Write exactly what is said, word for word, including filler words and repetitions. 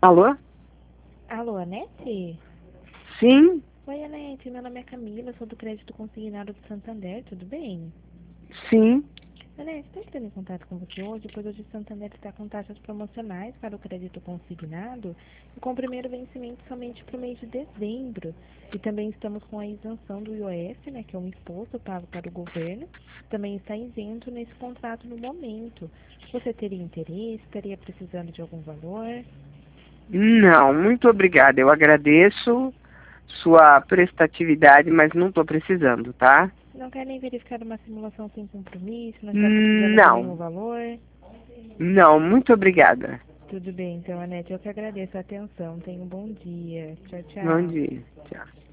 Alô? Alô, Anete? Sim, Oi, Anete, meu nome é Camila, sou do Crédito Consignado do Santander, tudo bem? sim. Anete, estou entrando em contato com você hoje, pois hoje o Santander está com taxas promocionais para o crédito consignado e com o primeiro vencimento somente para o mês de dezembro. E também estamos com a isenção do I O F, né, que é um imposto pago para o governo, também está isento nesse contrato no momento. Você teria interesse, estaria precisando de algum valor? Não, muito obrigada. Eu agradeço sua prestatividade, mas não estou precisando, tá? Não quer nem verificar uma simulação sem compromisso, não está precisando de nenhum Não, valor? não, muito obrigada. Tudo bem, então, Anete, eu que agradeço a atenção. Tenha um bom dia. Tchau, Bom tchau. dia. Tchau.